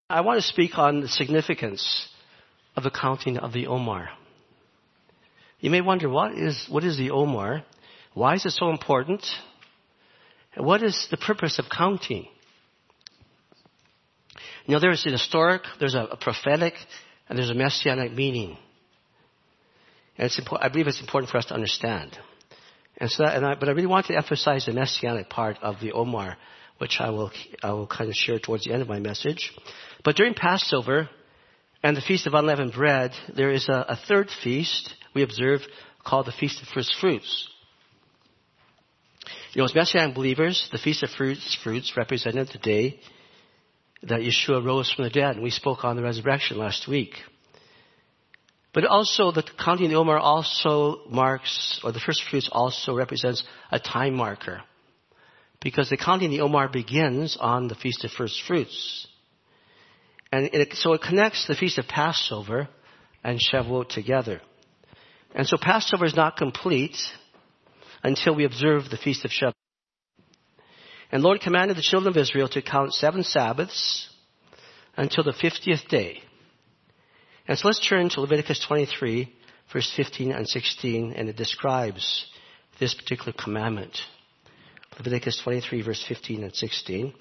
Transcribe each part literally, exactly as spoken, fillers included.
I want to speak on the significance of the counting of the Omer. You may wonder, what is what is the Omer? Why is it so important? And what is the purpose of counting? You know, there's an historic, there's a, a prophetic, and there's a messianic meaning. And it's important, I believe it's important for us to understand. And so, that, and I, but I really want to emphasize the messianic part of the Omer, which I will I will kind of share towards the end of my message. But during Passover and the Feast of Unleavened Bread, there is a, a third feast we observe called the Feast of First Fruits. You know, as Messianic believers, the Feast of Fruits, fruits represented the day that Yeshua rose from the dead, and we spoke on the resurrection last week. But also, the counting of the Omer also marks, or the first fruits also represents a time marker, because the counting of the Omer begins on the Feast of First Fruits. And it, so it connects the Feast of Passover and Shavuot together. And so Passover is not complete until we observe the Feast of Shavuot. And the Lord commanded the children of Israel to count seven Sabbaths until the fiftieth day. And so let's turn to Leviticus twenty-three, verse fifteen and sixteen, and it describes this particular commandment. Leviticus twenty-three, verse fifteen and sixteen.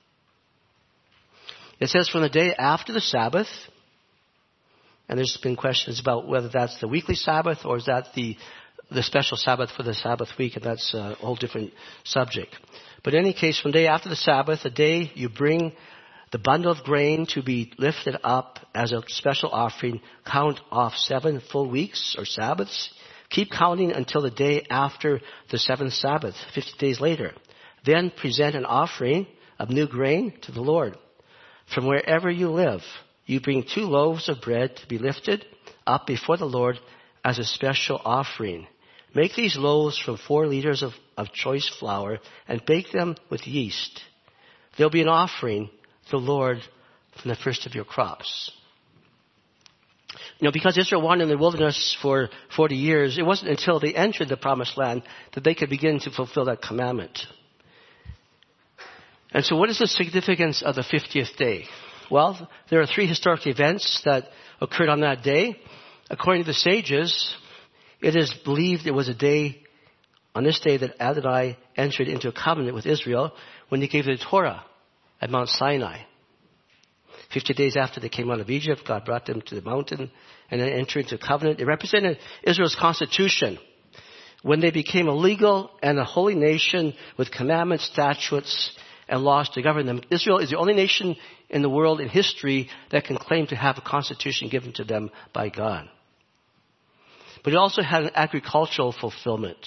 It says, from the day after the Sabbath, and there's been questions about whether that's the weekly Sabbath or is that the, the special Sabbath for the Sabbath week, and that's a whole different subject. But in any case, from the day after the Sabbath, the day you bring the bundle of grain to be lifted up as a special offering, count off seven full weeks or Sabbaths. Keep counting until the day after the seventh Sabbath, fifty days later. Then present an offering of new grain to the Lord. From wherever you live, you bring two loaves of bread to be lifted up before the Lord as a special offering. Make these loaves from four liters of, of choice flour and bake them with yeast. They'll be an offering to the Lord from the first of your crops. You know, because Israel wandered in the wilderness for forty years, it wasn't until they entered the promised land that they could begin to fulfill that commandment. And so what is the significance of the fiftieth day? Well, there are three historic events that occurred on that day. According to the sages, it is believed it was a day, on this day, that Adonai entered into a covenant with Israel when he gave the Torah at Mount Sinai. Fifty days after they came out of Egypt, God brought them to the mountain and then entered into a covenant. It represented Israel's constitution when they became a legal and a holy nation with commandments, statutes, and laws to govern them. Israel is the only nation in the world in history that can claim to have a constitution given to them by God. But it also had an agricultural fulfillment.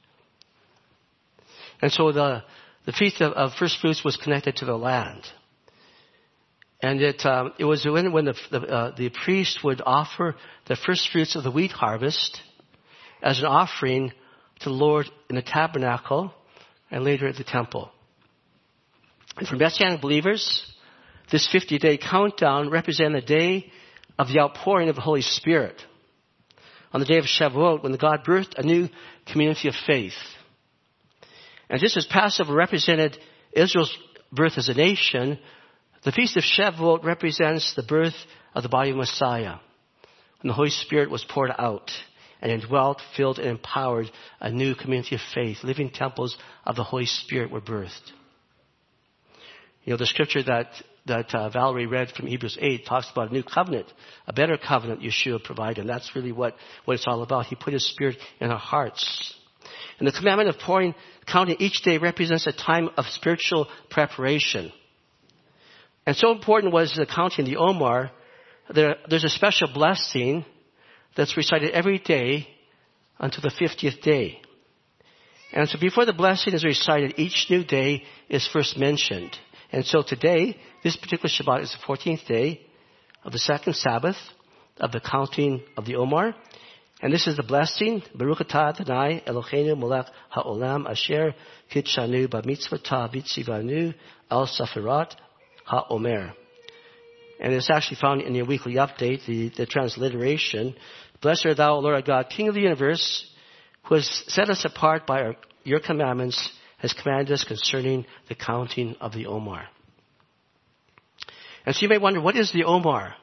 And so the, the Feast of, of First Fruits was connected to the land. And it, um, it was when, when the, the, uh, the priest would offer the first fruits of the wheat harvest as an offering to the Lord in the tabernacle and later at the temple. And for Messianic believers, this fifty-day countdown represents the day of the outpouring of the Holy Spirit. On the day of Shavuot, when God birthed a new community of faith. And just as Passover represented Israel's birth as a nation, the Feast of Shavuot represents the birth of the body of Messiah, when the Holy Spirit was poured out and indwelt, filled, and empowered a new community of faith. Living temples of the Holy Spirit were birthed. You know, the scripture that, that uh, Valerie read from Hebrews eight talks about a new covenant, a better covenant Yeshua provided. And that's really what, what it's all about. He put his Spirit in our hearts. And the commandment of pouring, counting each day represents a time of spiritual preparation. And so important was the counting the Omer. There, there's a special blessing that's recited every day until the fiftieth day. And so before the blessing is recited, each new day is first mentioned. And so today, this particular Shabbat is the fourteenth day of the second Sabbath of the counting of the Omer. And this is the blessing. Baruch atah Adonai Eloheinu melech ha'olam asher kitshanu b'mitzvotah v'tzivanu al safirat ha'omer. And it's actually found in your weekly update, the, the transliteration. Blessed art thou, O Lord our God, King of the universe, who has set us apart by our, your commandments, has commanded us concerning the counting of the Omer. And so you may wonder, what is the omer?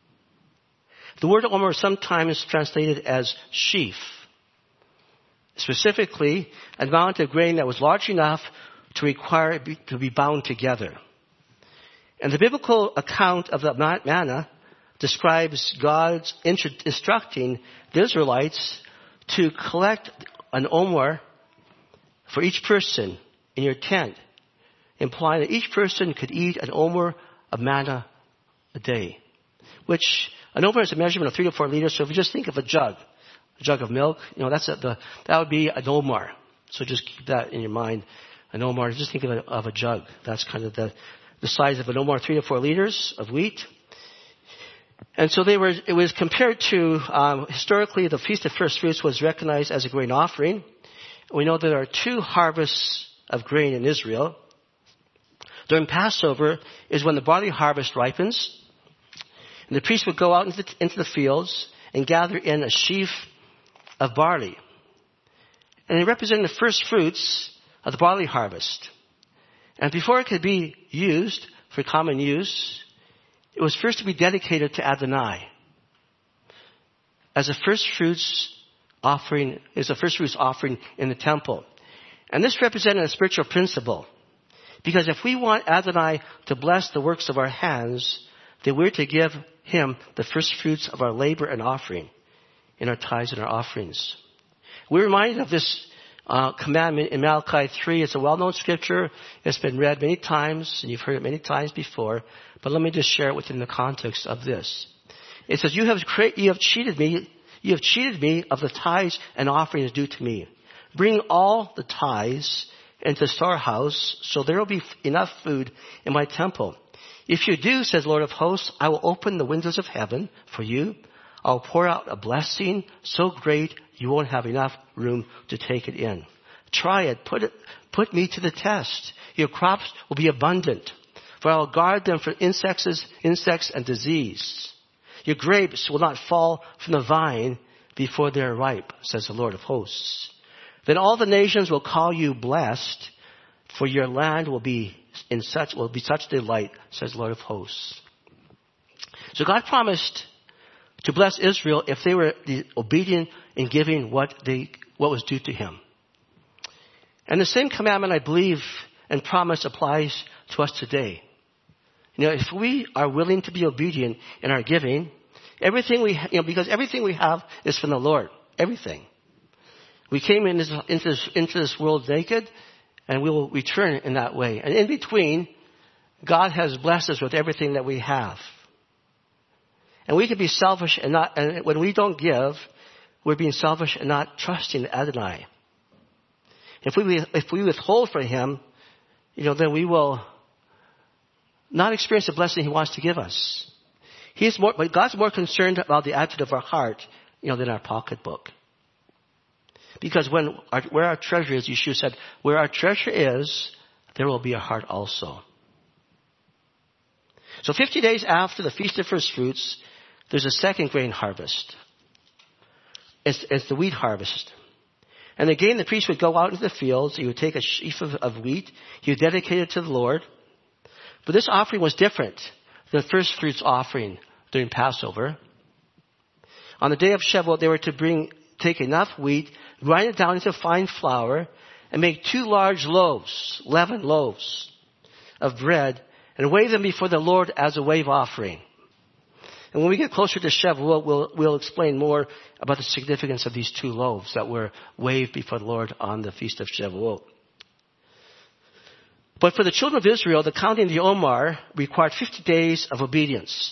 The word omer is sometimes translated as sheaf. Specifically, an amount of grain that was large enough to require it be, to be bound together. And the biblical account of the manna describes God's instructing the Israelites to collect an omer for each person in your tent, implying that each person could eat an omer of manna a day, which an omer is a measurement of three to four liters. So if you just think of a jug, a jug of milk, you know, that's a, the that would be an omer. So just keep that in your mind. An omer, just think of a, of a jug. That's kind of the the size of an omer, three to four liters of wheat. And so they were. It was compared to um, historically, the Feast of First Fruits was recognized as a grain offering. We know there are two harvests of grain in Israel. During Passover is when the barley harvest ripens, and the priest would go out into the, into the fields and gather in a sheaf of barley, and it represented the first fruits of the barley harvest. And before it could be used for common use, it was first to be dedicated to Adonai as a first fruits offering, is a first fruits offering in the temple. And this represented a spiritual principle, because if we want Adonai to bless the works of our hands, then we're to give him the first fruits of our labor and offering in our tithes and our offerings. We're reminded of this uh, commandment in Malachi three. It's a well-known scripture. It's been read many times, and you've heard it many times before. But let me just share it within the context of this. It says, "You have cre- you have cheated me. You have cheated me of the tithes and offerings due to me. Bring all the tithes into the storehouse, so there will be enough food in my temple. If you do, says Lord of hosts, I will open the windows of heaven for you. I'll pour out a blessing so great you won't have enough room to take it in. Try it. Put it, put me to the test. Your crops will be abundant, for I will guard them from insects, insects and disease. Your grapes will not fall from the vine before they are ripe, says the Lord of hosts. Then all the nations will call you blessed, for your land will be in such will be such delight, says the Lord of hosts." So God promised to bless Israel if they were obedient in giving what they what was due to him. And the same commandment, I believe, and promise applies to us today. You know, if we are willing to be obedient in our giving, everything we you know because everything we have is from the Lord. Everything. We came in this, into, this, into this world naked, and we will return in that way. And in between, God has blessed us with everything that we have. And we can be selfish and not, and when we don't give, we're being selfish and not trusting Adonai. If we, if we withhold from him, you know, then we will not experience the blessing he wants to give us. He's more, but God's more concerned about the attitude of our heart, you know, than our pocketbook. Because when our, where our treasure is, Yeshua said, where our treasure is, there will be a heart also. So fifty days after the Feast of First Fruits, there's a second grain harvest. It's, it's the wheat harvest. And again, the priest would go out into the fields. He would take a sheaf of, of wheat. He would dedicate it to the Lord. But this offering was different than the first fruits offering during Passover. On the day of Shavuot, they were to bring, take enough wheat, grind it down into fine flour, and make two large loaves, leavened loaves of bread, and wave them before the Lord as a wave offering. And when we get closer to Shavuot, we'll, we'll explain more about the significance of these two loaves that were waved before the Lord on the Feast of Shavuot. But for the children of Israel, the counting of the Omer required fifty days of obedience.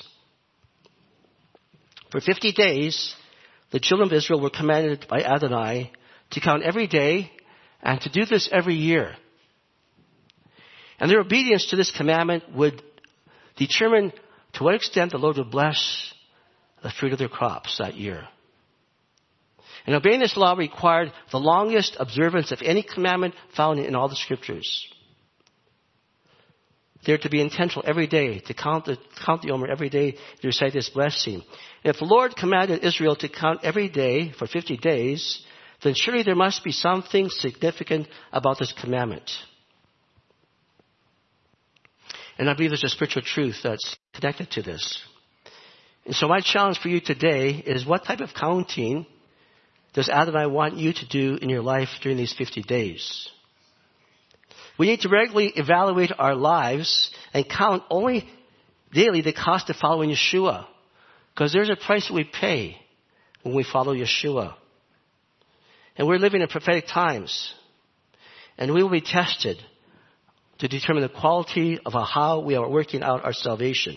For fifty days, the children of Israel were commanded by Adonai to count every day and to do this every year. And their obedience to this commandment would determine to what extent the Lord would bless the fruit of their crops that year. And obeying this law required the longest observance of any commandment found in all the scriptures. They're to be intentional every day, to count the, count the Omer every day, to recite this blessing. And if the Lord commanded Israel to count every day for fifty days, then surely there must be something significant about this commandment. And I believe there's a spiritual truth that's connected to this. And so my challenge for you today is, what type of counting does Adonai want you to do in your life during these fifty days? We need to regularly evaluate our lives and count only daily the cost of following Yeshua. Because there's a price that we pay when we follow Yeshua. And we're living in prophetic times. And we will be tested to determine the quality of how we are working out our salvation.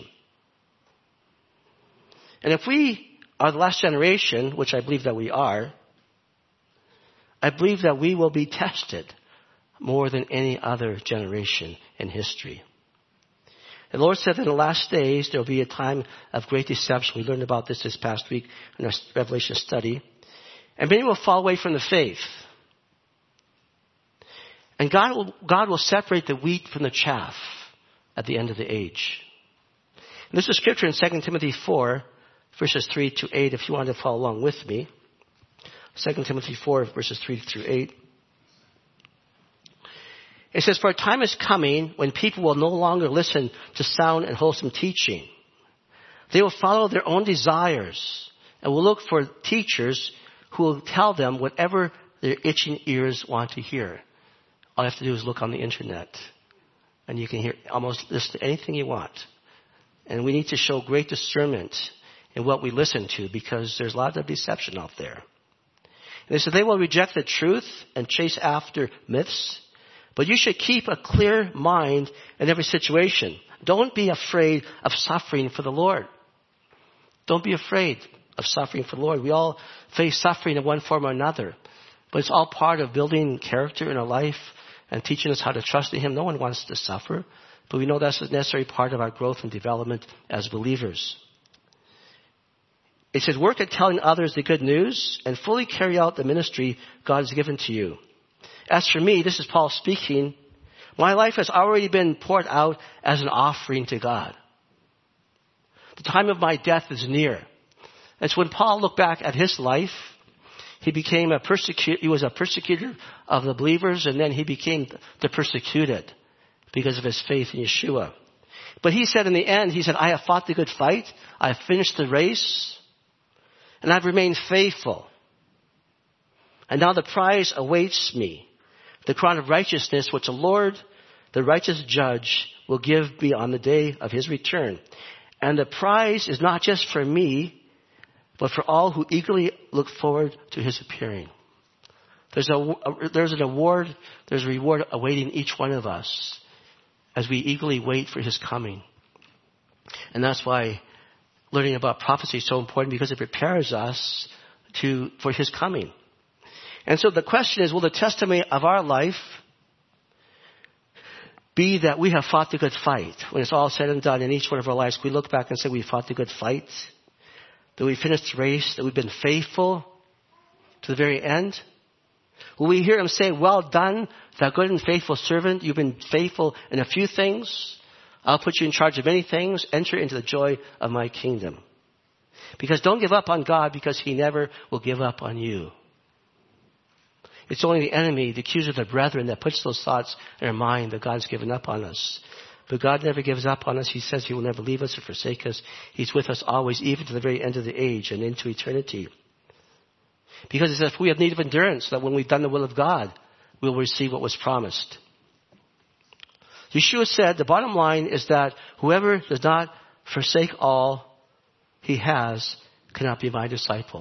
And if we are the last generation, which I believe that we are, I believe that we will be tested more than any other generation in history. The Lord said that in the last days there will be a time of great deception. We learned about this this past week in our Revelation study. And many will fall away from the faith. And God will, God will separate the wheat from the chaff at the end of the age. And this is scripture in Second Timothy four, verses three to eight, if you want to follow along with me. Second Timothy four, verses three through eight. It says, "For a time is coming when people will no longer listen to sound and wholesome teaching. They will follow their own desires and will look for teachers who will tell them whatever their itching ears want to hear." All you have to do is look on the internet, and you can hear almost listen to anything you want. And we need to show great discernment in what we listen to, because there's a lot of deception out there. And they said they will reject the truth and chase after myths. But you should keep a clear mind in every situation. Don't be afraid of suffering for the Lord. Don't be afraid of suffering for the Lord. We all face suffering in one form or another. But it's all part of building character in our life and teaching us how to trust in Him. No one wants to suffer. But we know that's a necessary part of our growth and development as believers. It says, work at telling others the good news and fully carry out the ministry God has given to you. As for me, this is Paul speaking, my life has already been poured out as an offering to God. The time of my death is near. And so when Paul looked back at his life, he became a persecutor, he was a persecutor of the believers, and then he became the persecuted because of his faith in Yeshua. But he said in the end, he said, I have fought the good fight, I have finished the race, and I've remained faithful. And now the prize awaits me, the crown of righteousness, which the Lord, the righteous judge, will give me on the day of His return. And the prize is not just for me, but for all who eagerly look forward to His appearing. There's a, there's an award, there's a reward awaiting each one of us as we eagerly wait for His coming. And that's why learning about prophecy is so important, because it prepares us to for His coming. And so the question is, will the testimony of our life be that we have fought the good fight? When it's all said and done in each one of our lives, we look back and say we fought the good fight, that we finished the race, that we've been faithful to the very end? Will we hear Him say, well done, thou good and faithful servant, you've been faithful in a few things, I'll put you in charge of many things, enter into the joy of my kingdom. Because don't give up on God, because He never will give up on you. It's only the enemy, the accuser of the brethren, that puts those thoughts in our mind that God's given up on us. But God never gives up on us. He says He will never leave us or forsake us. He's with us always, even to the very end of the age and into eternity. Because He says if we have need of endurance, that when we've done the will of God, we'll receive what was promised. Yeshua said the bottom line is that whoever does not forsake all he has cannot be my disciple.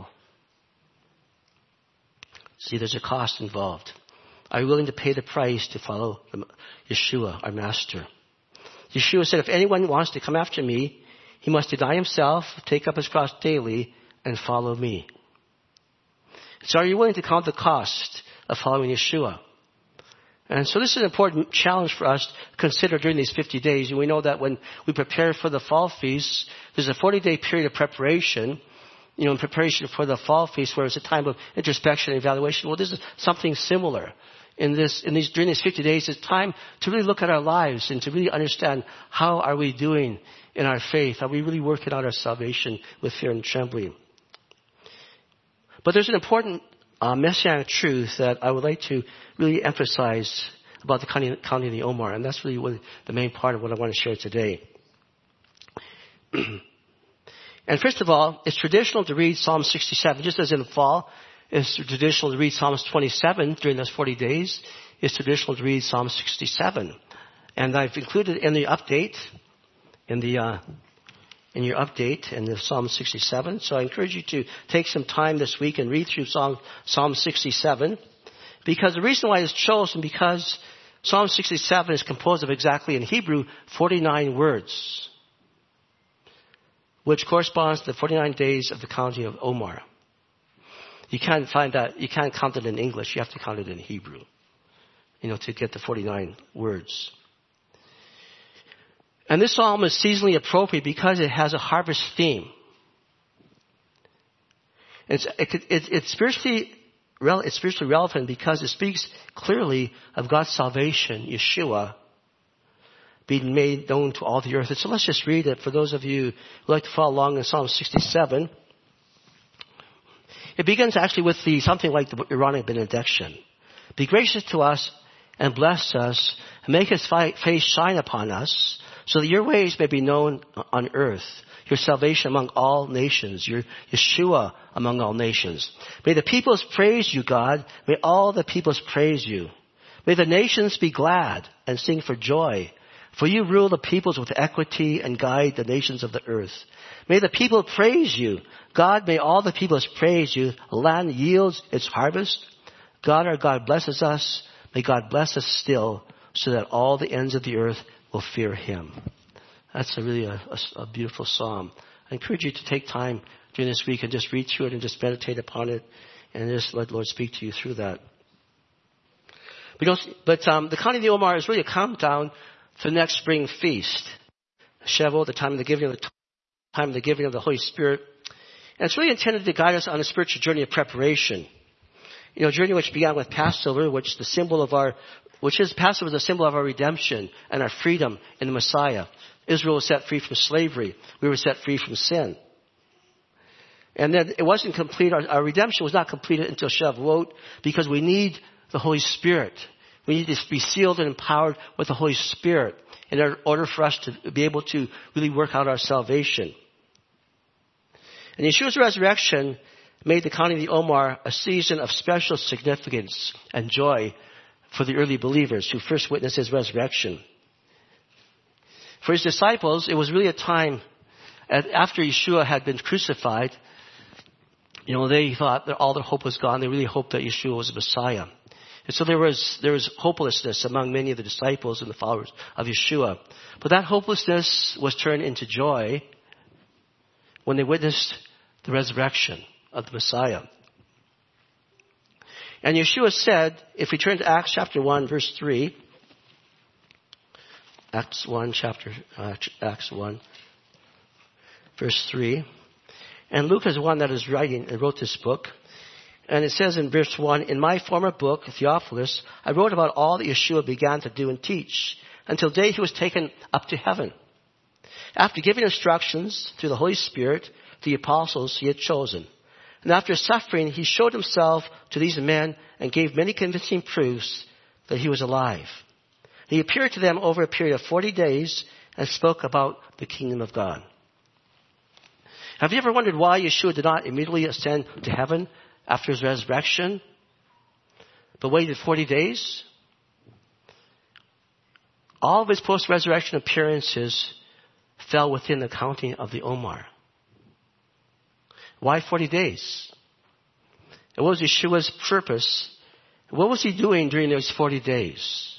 See, there's a cost involved. Are you willing to pay the price to follow Yeshua, our Master? Yeshua said, if anyone wants to come after me, he must deny himself, take up his cross daily, and follow me. So are you willing to count the cost of following Yeshua? And so this is an important challenge for us to consider during these fifty days. And we know that when we prepare for the fall feast, there's a forty-day period of preparation, you know, in preparation for the fall feast, where it's a time of introspection and evaluation. Well, this is something similar. In this, in these, during these fifty days, it's time to really look at our lives and to really understand how are we doing in our faith. Are we really working out our salvation with fear and trembling? But there's an important uh, messianic truth that I would like to really emphasize about the county, county of the Omar. And that's really what, the main part of what I want to share today. And first of all, it's traditional to read Psalm sixty-seven. Just as in the fall, it's traditional to read Psalms twenty-seven during those forty days. It's traditional to read Psalm sixty-seven. And I've included in the update, in the uh, in your update, in the Psalm sixty-seven. So I encourage you to take some time this week and read through Psalm, Psalm sixty-seven. Because the reason why it's chosen, because Psalm sixty-seven is composed of exactly, in Hebrew, forty-nine words, which corresponds to the forty-nine days of the county of Omar. You can't find that, you can't count it in English, you have to count it in Hebrew, you know, to get the forty-nine words. And this psalm is seasonally appropriate because it has a harvest theme. It's, it, it, it's spiritually it's spiritually relevant because it speaks clearly of God's salvation, Yeshua, being made known to all the earth. And so let's just read it for those of you who like to follow along in Psalm sixty-seven. It begins actually with the something like the Aaronic benediction. Be gracious to us and bless us, and make his face shine upon us, so that your ways may be known on earth, your salvation among all nations, your Yeshua among all nations. May the peoples praise you, God. May all the peoples praise you. May the nations be glad and sing for joy. For you rule the peoples with equity and guide the nations of the earth. May the people praise you. God, may all the peoples praise you. The land yields its harvest. God, our God, blesses us. May God bless us still, so that all the ends of the earth will fear him. That's a really a, a, a beautiful psalm. I encourage you to take time during this week and just read through it and just meditate upon it and just let the Lord speak to you through that. But, you know, but um, the county of the Omar is really a countdown to the next spring feast. Shavuot, the time of the giving of the time of the giving of the Holy Spirit. And it's really intended to guide us on a spiritual journey of preparation. You know, a journey which began with Passover, which the symbol of our, which is Passover, the symbol of our redemption and our freedom in the Messiah. Israel was set free from slavery. We were set free from sin. And then it wasn't complete. Our, our redemption was not completed until Shavuot, because we need the Holy Spirit. We need to be sealed and empowered with the Holy Spirit in order for us to be able to really work out our salvation. And Yeshua's resurrection made the county of the Omar a season of special significance and joy for the early believers who first witnessed his resurrection. For his disciples, it was really a time after Yeshua had been crucified. You know, they thought that all their hope was gone. They really hoped that Yeshua was the Messiah. And so there was, there was hopelessness among many of the disciples and the followers of Yeshua. But that hopelessness was turned into joy when they witnessed the resurrection of the Messiah. And Yeshua said, if we turn to Acts chapter one, verse three, Acts one, chapter, uh, Acts one, verse three, and Luke is the one that is writing and wrote this book. And it says in verse one, in my former book, Theophilus, I wrote about all that Yeshua began to do and teach until the day he was taken up to heaven. After giving instructions through the Holy Spirit to the apostles he had chosen. And after suffering, he showed himself to these men and gave many convincing proofs that he was alive. He appeared to them over a period of forty days and spoke about the kingdom of God. Have you ever wondered why Yeshua did not immediately ascend to heaven after his resurrection, but waited forty days? All of his post-resurrection appearances fell within the county of the Omar. Why forty days? And what was Yeshua's purpose? What was he doing during those forty days?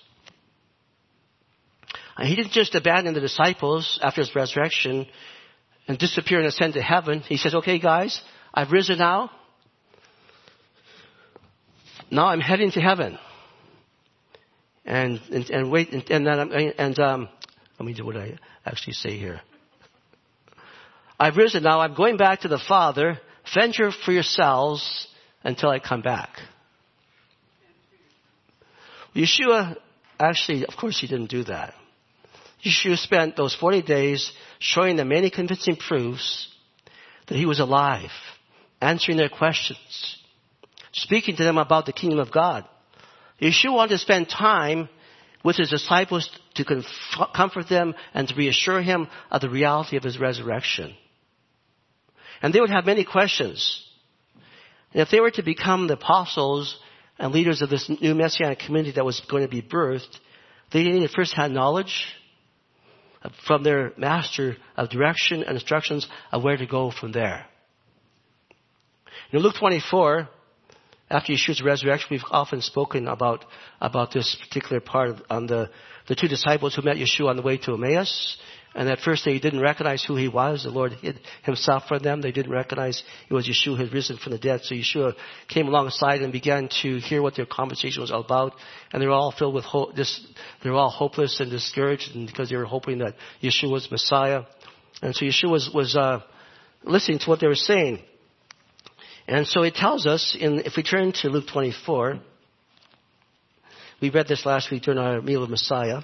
And he didn't just abandon the disciples after his resurrection and disappear and ascend to heaven. He says, okay guys, I've risen now. Now I'm heading to heaven. And, and, and wait, and, and then I'm, and, um, let me do what I actually say here. I've risen now. I'm going back to the Father. Fend for yourselves until I come back. Yeshua, actually, of course, he didn't do that. Yeshua spent those forty days showing them many convincing proofs that he was alive, answering their questions, speaking to them about the kingdom of God. Yeshua wanted to spend time with his disciples to conf- comfort them and to reassure him of the reality of his resurrection. And they would have many questions. And if they were to become the apostles and leaders of this new messianic community that was going to be birthed, they needed first-hand knowledge from their master of direction and instructions of where to go from there. In Luke twenty-four, after Yeshua's resurrection, we've often spoken about, about this particular part of, on the, the two disciples who met Yeshua on the way to Emmaus. And at first they didn't recognize who he was. The Lord hid himself from them. They didn't recognize it was Yeshua who had risen from the dead. So Yeshua came alongside and began to hear what their conversation was all about. And they were all filled with hope. This, they were all hopeless and discouraged, and because they were hoping that Yeshua was Messiah. And so Yeshua was, was uh, listening to what they were saying. And so it tells us, in, if we turn to Luke twenty-four, we read this last week during our meal of Messiah.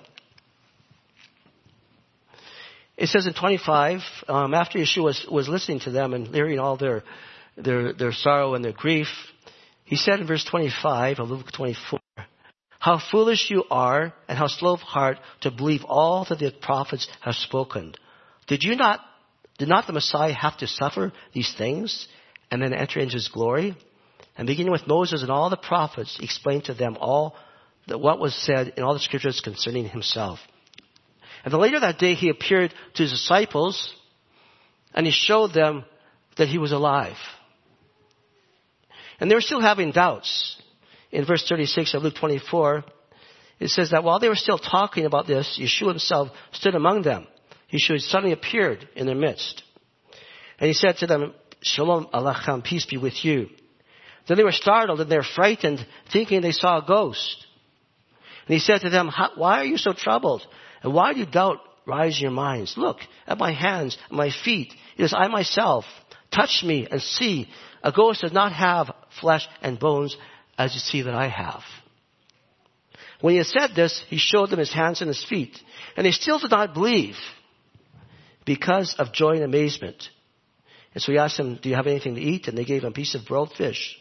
It says in twenty-five, um, after Yeshua was, was listening to them and hearing all their, their, their sorrow and their grief, he said in verse twenty-five of Luke twenty-four, "How foolish you are and how slow of heart to believe all that the prophets have spoken. Did you not, did not the Messiah have to suffer these things and then enter into his glory?" And beginning with Moses and all the prophets, he explained to them all that what was said in all the scriptures concerning himself. And then later that day he appeared to his disciples and he showed them that he was alive. And they were still having doubts. In verse thirty-six of Luke twenty-four, it says that while they were still talking about this, Yeshua himself stood among them. Yeshua suddenly appeared in their midst. And he said to them, "Shalom Aleichem, peace be with you." Then they were startled and they were frightened, thinking they saw a ghost. And he said to them, "Why are you so troubled? And why do you doubt rise in your minds? Look at my hands and my feet. It is I myself. Touch me and see. A ghost does not have flesh and bones as you see that I have." When he had said this, he showed them his hands and his feet. And they still did not believe because of joy and amazement. And so he asked them, "Do you have anything to eat?" And they gave him a piece of broiled fish.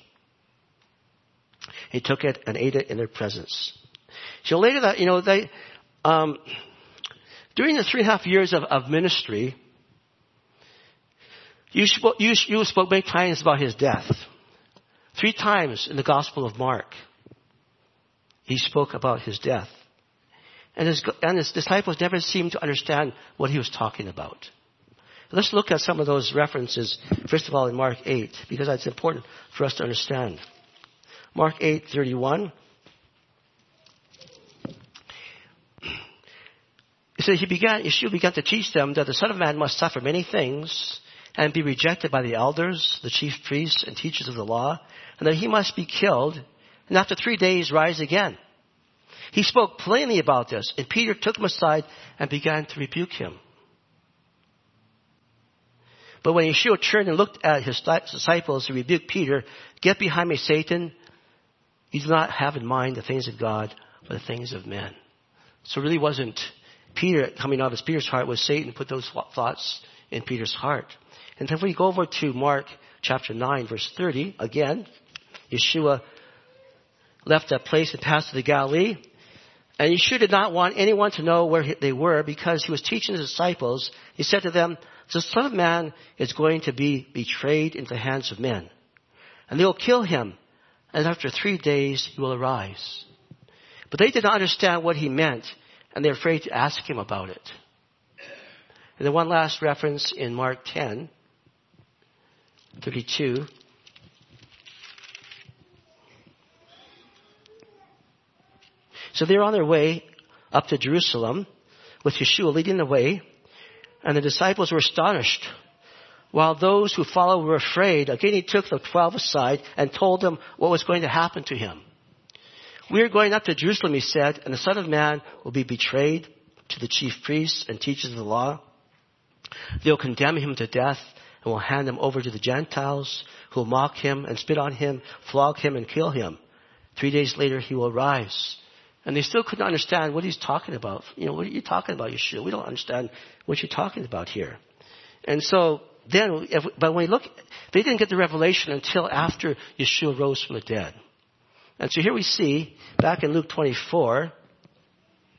He took it and ate it in their presence. So later that, you know, they, um, during the three and a half years of, of ministry, you spoke, you, you spoke many times about his death. Three times in the Gospel of Mark, he spoke about his death. And his, and his disciples never seemed to understand what he was talking about. Let's look at some of those references, first of all, in Mark eight, because that's important for us to understand. Mark eight thirty-one. It says, he began, Yeshua began to teach them that the Son of Man must suffer many things and be rejected by the elders, the chief priests, and teachers of the law, and that he must be killed, and after three days rise again. He spoke plainly about this, and Peter took him aside and began to rebuke him. But when Yeshua turned and looked at his disciples, he rebuked Peter, "Get behind me, Satan. You do not have in mind the things of God, but the things of men." So it really wasn't Peter coming out of Peter's heart, was Satan put those thoughts in Peter's heart. And then if we go over to Mark chapter nine, verse thirty, again, Yeshua left that place and passed to the Galilee. And Yeshua did not want anyone to know where they were because he was teaching his disciples. He said to them, "The Son of Man is going to be betrayed into the hands of men. And they will kill him. And after three days he will arise." But they did not understand what he meant, and they're afraid to ask him about it. And then one last reference in Mark ten, thirty-two. So they're on their way up to Jerusalem with Yeshua leading the way, and the disciples were astonished, while those who followed were afraid. Again, he took the twelve aside and told them what was going to happen to him. "We are going up to Jerusalem," he said, "and the Son of Man will be betrayed to the chief priests and teachers of the law. They will condemn him to death and will hand him over to the Gentiles, who will mock him and spit on him, flog him and kill him. Three days later he will rise." And they still couldn't understand what he's talking about. You know, what are you talking about, Yeshua? We don't understand what you're talking about here. And so then, if, but when we look, they didn't get the revelation until after Yeshua rose from the dead. And so here we see, back in Luke twenty-four,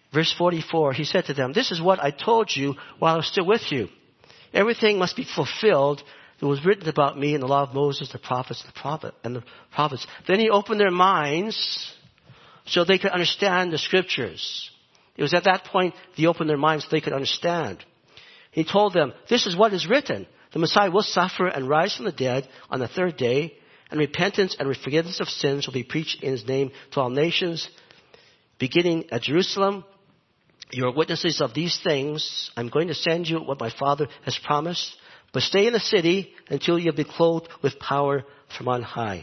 Verse forty-four, he said to them, "This is what I told you while I was still with you. Everything must be fulfilled that was written about me in the law of Moses, the prophets, the prophet, and the prophets." Then he opened their minds so they could understand the scriptures. It was at that point he opened their minds so they could understand. He told them, "This is what is written. The Messiah will suffer and rise from the dead on the third day, and repentance and forgiveness of sins will be preached in his name to all nations, beginning at Jerusalem. You are witnesses of these things. I'm going to send you what my Father has promised, but stay in the city until you have been clothed with power from on high."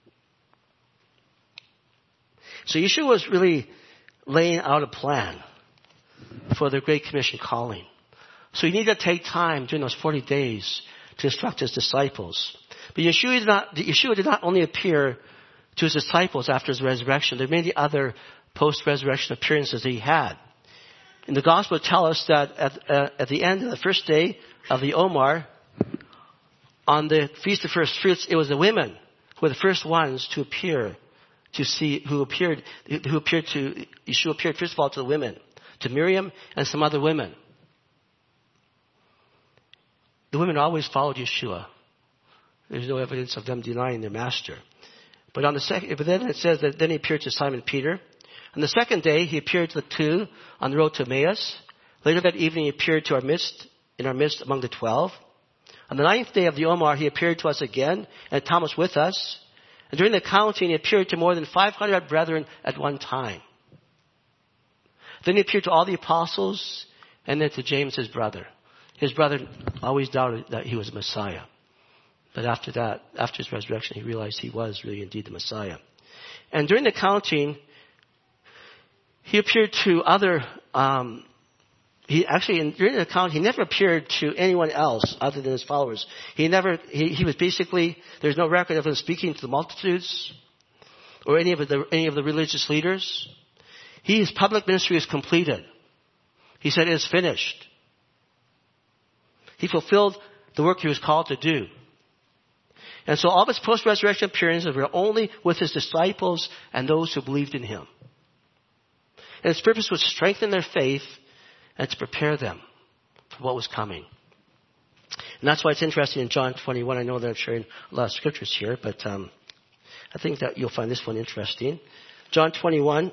So Yeshua was really laying out a plan for the Great Commission calling. So he needed to take time during those forty days to instruct his disciples. But Yeshua did not, Yeshua did not only appear to his disciples after his resurrection. There were many other post-resurrection appearances that he had. In the Gospel, tell us that at, uh, at the end of the first day of the Omar, on the Feast of First Fruits, it was the women who were the first ones to appear, to see, who appeared, who appeared to, Yeshua appeared first of all to the women, to Miriam and some other women. The women always followed Yeshua. There's no evidence of them denying their master. But on the second, but then it says that then he appeared to Simon Peter. On the second day, he appeared to the two on the road to Emmaus. Later that evening, he appeared to our midst, in our midst among the twelve. On the ninth day of the Omar, he appeared to us again, and Thomas with us. And during the counting, he appeared to more than five hundred brethren at one time. Then he appeared to all the apostles, and then to James, his brother. His brother always doubted that he was Messiah. But after that, after his resurrection, he realized he was really indeed the Messiah. And during the counting, he appeared to other, um, he actually, in, during the account, he never appeared to anyone else other than his followers. He never, he, he was basically, there's no record of him speaking to the multitudes or any of the, any of the religious leaders. He, his public ministry is completed. He said, "It is finished." He fulfilled the work he was called to do. And so all of his post-resurrection appearances were only with his disciples and those who believed in him. And his purpose was to strengthen their faith and to prepare them for what was coming. And that's why it's interesting in John twenty-one. I know that I'm sharing a lot of scriptures here, but um, I think that you'll find this one interesting. John twenty-one,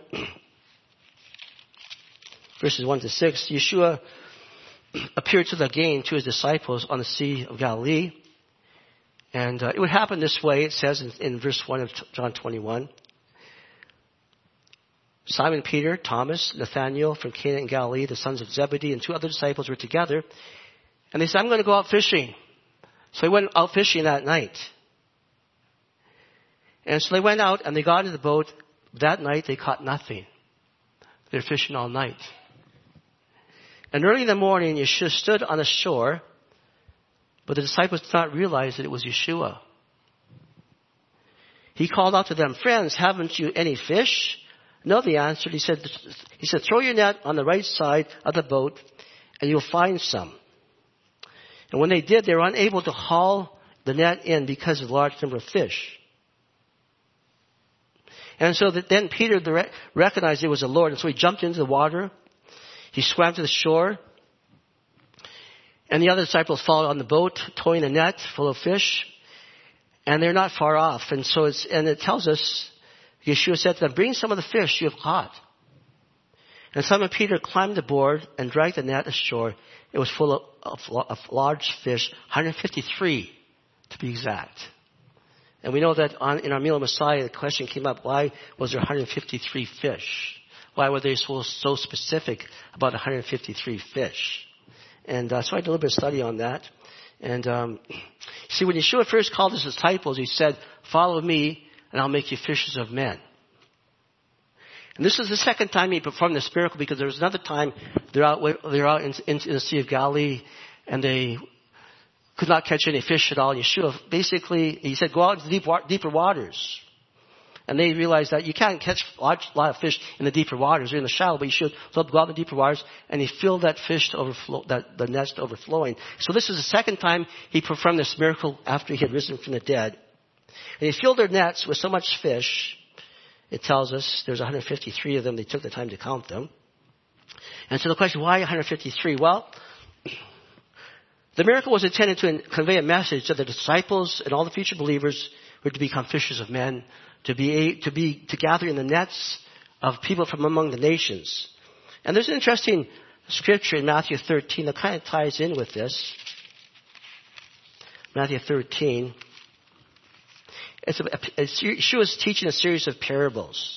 verses one to six. Yeshua appeared to them again to his disciples on the Sea of Galilee. And uh, it would happen this way, it says in, in verse one of John twenty-one. Simon Peter, Thomas, Nathanael from Cana in Galilee, the sons of Zebedee, and two other disciples were together. And they said, "I'm going to go out fishing." So they went out fishing that night. And so they went out and they got into the boat. That night they caught nothing. They were fishing all night. And early in the morning, Yeshua stood on the shore, but the disciples did not realize that it was Yeshua. He called out to them, "Friends, haven't you any fish?" "No," they answered. He said, he said, "Throw your net on the right side of the boat and you'll find some." And when they did, they were unable to haul the net in because of the large number of fish. And so that then Peter recognized it was the Lord. And so he jumped into the water. He swam to the shore. And the other disciples followed on the boat, towing a net full of fish. And they're not far off. And so it's, and it tells us, Yeshua said to them, "Bring some of the fish you have caught." And Simon Peter climbed aboard and dragged the net ashore. It was full of, of, of large fish, one hundred fifty-three to be exact. And we know that on, in our meal of Messiah, the question came up, why was there one hundred fifty-three fish? Why were they so, so specific about one hundred fifty-three fish? And uh, so I did a little bit of study on that. And um, see, when Yeshua first called his disciples, he said, "Follow me, and I'll make you fishers of men." And this is the second time he performed this miracle, because there was another time they're out, they're out in, in, in the Sea of Galilee, and they could not catch any fish at all. Yeshua basically, he said, "Go out into deep, deeper waters." And they realized that you can't catch a lot, a lot of fish in the deeper waters. They're in the shallow, but you should so go out in the deeper waters. And he filled that fish to overflow, that the nest overflowing. So this is the second time he performed this miracle after he had risen from the dead. And he filled their nets with so much fish. It tells us there's one hundred fifty-three of them. They took the time to count them. And so the question, why one hundred fifty-three? Well, the miracle was intended to convey a message that the disciples and all the future believers were to become fishers of men, to be, to be, to gather in the nets of people from among the nations. And there's an interesting scripture in Matthew thirteen that kind of ties in with this. Matthew thirteen. It's a, a, a, Yeshua is teaching a series of parables.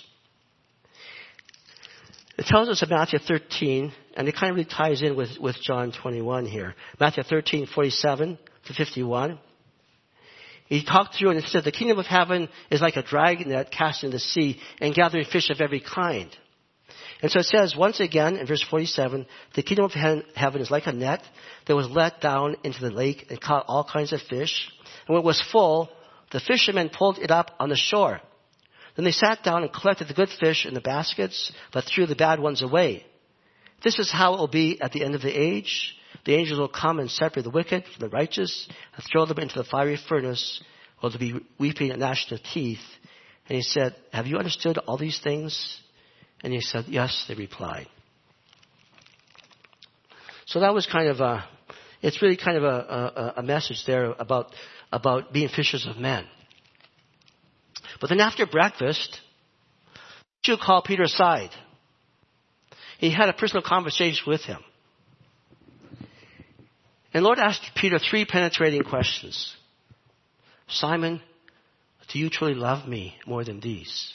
It tells us in Matthew thirteen, and it kind of really ties in with, with John twenty-one here. Matthew thirteen, forty-seven to fifty-one. He talked through and he said, the kingdom of heaven is like a drag net cast in the sea and gathering fish of every kind. And so it says, once again, in verse forty-seven, the kingdom of heaven is like a net that was let down into the lake and caught all kinds of fish. And when it was full, the fishermen pulled it up on the shore. Then they sat down and collected the good fish in the baskets, but threw the bad ones away. This is how it will be at the end of the age. The angels will come and separate the wicked from the righteous and throw them into the fiery furnace, where there will be weeping and gnashing of teeth. And he said, have you understood all these things? And he said, yes, they replied. So that was kind of a, it's really kind of a, a, a message there about, about being fishers of men. But then after breakfast, Yeshua called Peter aside. He had a personal conversation with him. And the Lord asked Peter three penetrating questions. Simon, do you truly love me more than these?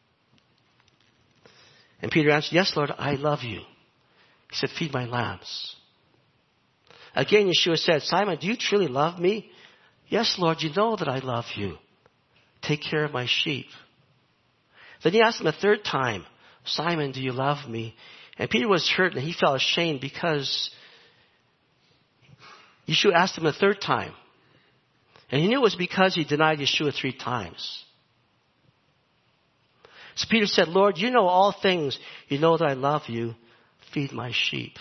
And Peter answered, yes, Lord, I love you. He said, feed my lambs. Again, Yeshua said, Simon, do you truly love me? Yes, Lord, you know that I love you. Take care of my sheep. Then he asked him a third time, Simon, do you love me? And Peter was hurt and he felt ashamed because Yeshua asked him a third time. And he knew it was because he denied Yeshua three times. So Peter said, Lord, you know all things. You know that I love you. Feed my sheep.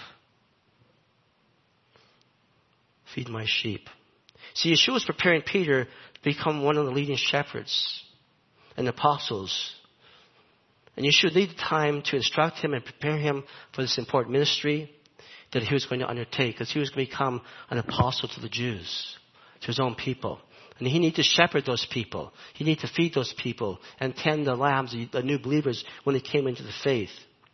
Feed my sheep. See, Yeshua was preparing Peter to become one of the leading shepherds and apostles. And Yeshua needed time to instruct him and prepare him for this important ministry that he was going to undertake, because he was going to become an apostle to the Jews, to his own people. And he needed to shepherd those people. He needed to feed those people and tend the lambs, the new believers, when they came into the faith.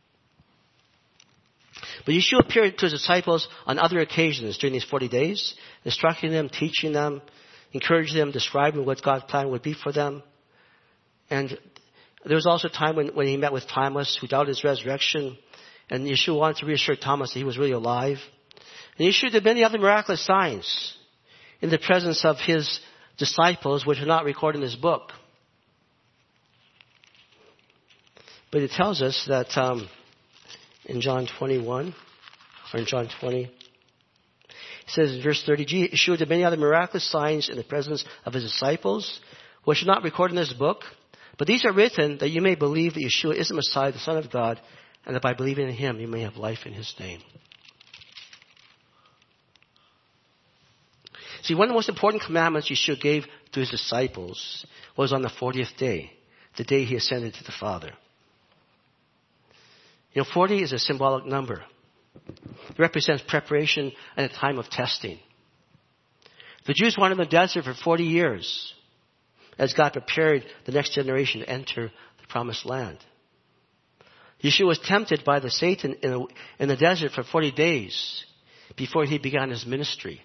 But Yeshua appeared to his disciples on other occasions during these forty days, instructing them, teaching them, encouraging them, describing what God's plan would be for them. And there was also a time when, when he met with Thomas, who doubted his resurrection. And Yeshua wanted to reassure Thomas that he was really alive. And Yeshua did many other miraculous signs in the presence of his disciples, which are not recorded in this book. But it tells us that um, in John twenty-one, or in John twenty, it says in verse thirty, Yeshua did many other miraculous signs in the presence of his disciples, which are not recorded in this book. But these are written that you may believe that Yeshua is the Messiah, the Son of God, and that by believing in him you may have life in his name. See, one of the most important commandments Yeshua gave to his disciples was on the fortieth day, the day he ascended to the Father. You know, forty is a symbolic number. It represents preparation and a time of testing. The Jews wanted in the desert for forty years as God prepared the next generation to enter the promised land. Yeshua was tempted by the Satan in the, in the desert for forty days before he began his ministry.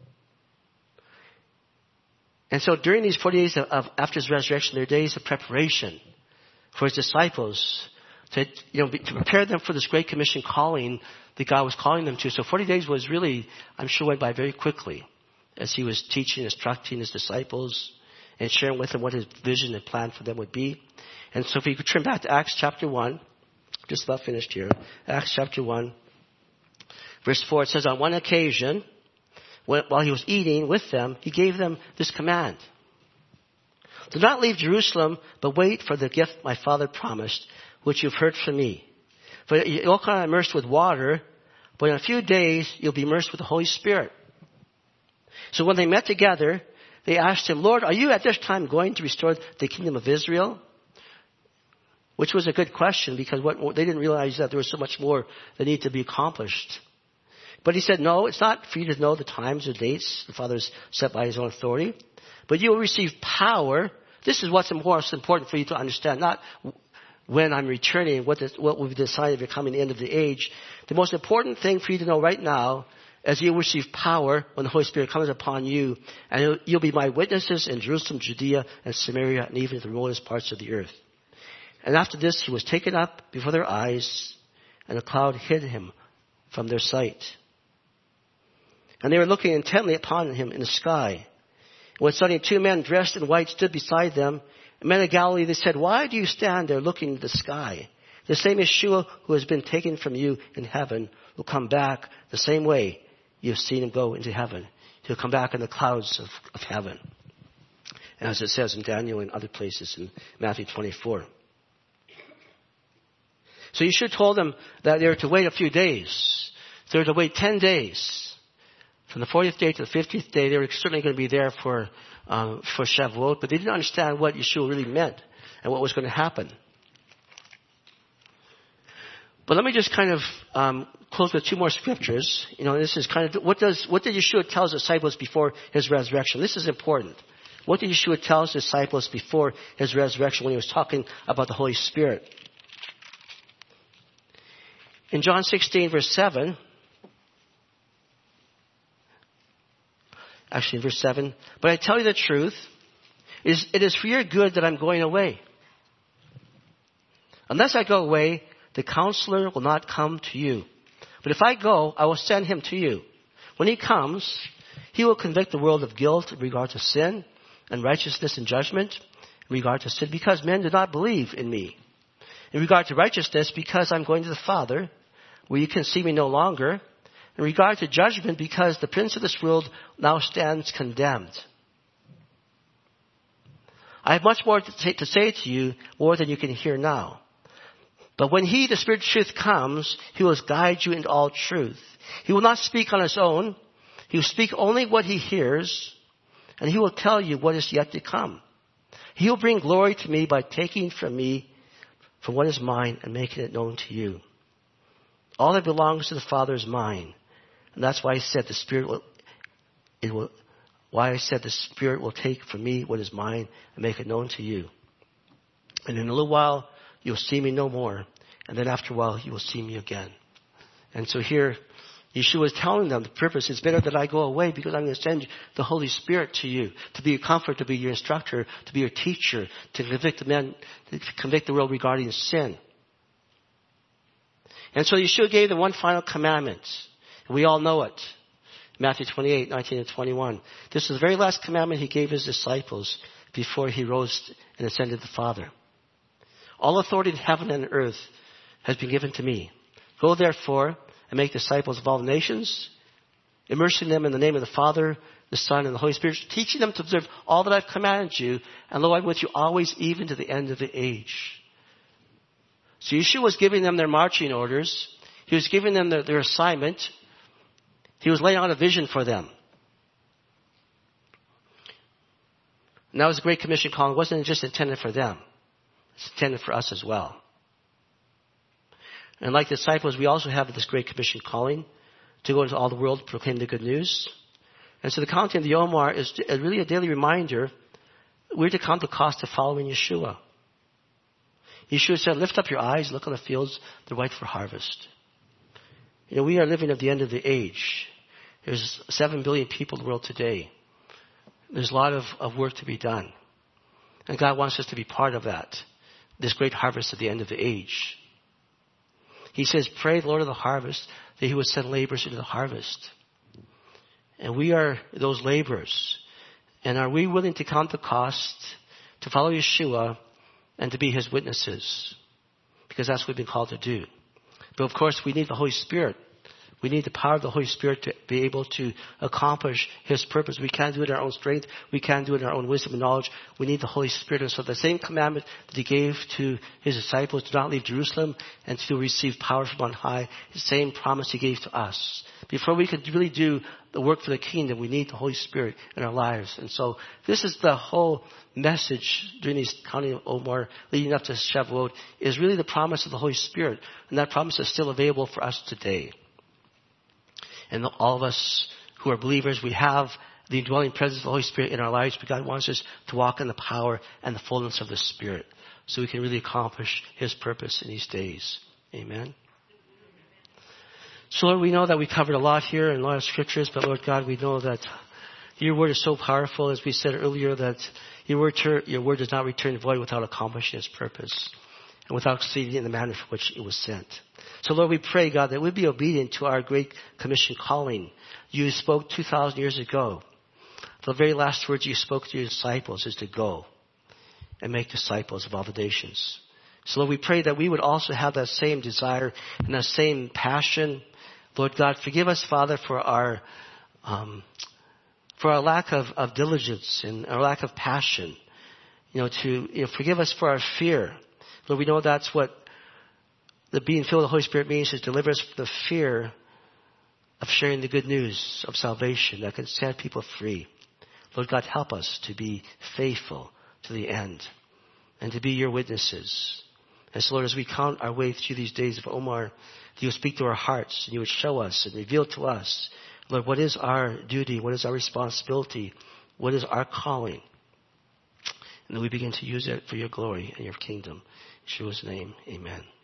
And so during these forty days of, of after his resurrection, there are days of preparation for his disciples to, you know, be, to prepare them for this great commission calling that God was calling them to. So forty days was really, I'm sure, went by very quickly as he was teaching, instructing his disciples and sharing with them what his vision and plan for them would be. And so if we could turn back to Acts chapter one, just about finished here. Acts chapter one, verse four, it says, on one occasion, when, while he was eating with them, he gave them this command. Do not leave Jerusalem, but wait for the gift my Father promised, which you've heard from me. For you'll come immersed with water, but in a few days you'll be immersed with the Holy Spirit. So when they met together, they asked him, Lord, are you at this time going to restore the kingdom of Israel? which was a good question because what, they didn't realize that there was so much more that needed to be accomplished. But he said, no, it's not for you to know the times or dates the Father has set by his own authority, but you will receive power. This is what's most important for you to understand, not when I'm returning, what, is, what will be decided becoming the end of the age. The most important thing for you to know right now is you will receive power when the Holy Spirit comes upon you, and you'll, you'll be my witnesses in Jerusalem, Judea, and Samaria, and even the remotest parts of the earth. And after this, he was taken up before their eyes, and a cloud hid him from their sight. And they were looking intently upon him in the sky. When suddenly two men dressed in white stood beside them. And men of Galilee, they said, why do you stand there looking into the sky? The same Yeshua who has been taken from you in heaven will come back the same way you have seen him go into heaven. He'll come back in the clouds of, of heaven. As it says in Daniel and other places in Matthew twenty-four. So Yeshua told them that they were to wait a few days. They were to wait ten days. From the fortieth day to the fiftieth day, they were certainly going to be there for um, for Shavuot, but they didn't understand what Yeshua really meant and what was going to happen. But let me just kind of um, close with two more scriptures. You know, this is kind of what does what did Yeshua tell his disciples before his resurrection? This is important. What did Yeshua tell his disciples before his resurrection when he was talking about the Holy Spirit? In John sixteen, verse seven. Actually, in verse seven. But I tell you the truth, it is, it is for your good that I'm going away. Unless I go away, the counselor will not come to you. But if I go, I will send him to you. When he comes, he will convict the world of guilt in regard to sin and righteousness and judgment in regard to sin, because men do not believe in me. In regard to righteousness, because I'm going to the Father, where you can see me no longer. In regard to judgment, because the prince of this world now stands condemned. I have much more to say, to say to you, more than you can hear now. But when he, the Spirit of truth, comes, he will guide you into all truth. He will not speak on his own. He will speak only what he hears, and he will tell you what is yet to come. He will bring glory to me by taking from me from what is mine and making it known to you. All that belongs to the Father is mine. And that's why I said the Spirit will, it will, why I said the Spirit will take from me what is mine and make it known to you. And in a little while, you'll see me no more. And then after a while, you will see me again. And so here, Yeshua is telling them the purpose is better that I go away because I'm going to send the Holy Spirit to you to be your comfort, to be your instructor, to be your teacher, to convict the men, to convict the world regarding sin. And so Yeshua gave them one final commandment. We all know it. Matthew twenty-eight, nineteen and twenty-one. This is the very last commandment he gave his disciples before he rose and ascended to the Father. All authority in heaven and earth has been given to me. Go therefore and make disciples of all the nations, immersing them in the name of the Father, the Son, and the Holy Spirit, teaching them to observe all that I've commanded you, and lo, I'm with you always, even to the end of the age. So Yeshua was giving them their marching orders. He was giving them their, their assignment. He was laying out a vision for them. And that was a Great Commission calling. It wasn't just intended for them. It's intended for us as well. And like the disciples, we also have this Great Commission calling to go into all the world to proclaim the good news. And so the counting of the Omer is really a daily reminder we're to count the cost of following Yeshua. Yeshua said, lift up your eyes, look on the fields, they're white for harvest. You know, we are living at the end of the age. There's seven billion people in the world today. There's a lot of, of work to be done. And God wants us to be part of that, this great harvest at the end of the age. He says, pray the Lord of the harvest that he would send laborers into the harvest. And we are those laborers. And are we willing to count the cost to follow Yeshua and to be his witnesses? Because that's what we've been called to do. But of course, we need the Holy Spirit. We need the power of the Holy Spirit to be able to accomplish His purpose. We can't do it in our own strength. We can't do it in our own wisdom and knowledge. We need the Holy Spirit. And so the same commandment that He gave to His disciples to not leave Jerusalem and to receive power from on high, the same promise He gave to us. Before we could really do the work for the kingdom, we need the Holy Spirit in our lives. And so this is the whole message during these counting of Omar leading up to Shavuot, is really the promise of the Holy Spirit. And that promise is still available for us today. And all of us who are believers, we have the indwelling presence of the Holy Spirit in our lives, but God wants us to walk in the power and the fullness of the Spirit so we can really accomplish His purpose in these days. Amen. So Lord, we know that we covered a lot here and a lot of scriptures, but Lord God, we know that Your word is so powerful, as we said earlier, that Your word, your word does not return void without accomplishing Its purpose and without succeeding in the manner for which it was sent. So Lord, we pray, God, that we'd be obedient to our Great Commission calling. You spoke two thousand years ago. The very last words You spoke to Your disciples is to go and make disciples of all the nations. So Lord, we pray that we would also have that same desire and that same passion. Lord God, forgive us, Father, for our um, for our lack of, of diligence and our lack of passion. You know, to you know, forgive us for our fear. Lord, we know that's what the being filled with the Holy Spirit means, is deliver us from the fear of sharing the good news of salvation that can set people free. Lord God, help us to be faithful to the end and to be Your witnesses. And so Lord, as we count our way through these days of Omar, You would speak to our hearts and You would show us and reveal to us, Lord, what is our duty? What is our responsibility? What is our calling? And then we begin to use it for Your glory and Your kingdom. In Yeshua's name, amen.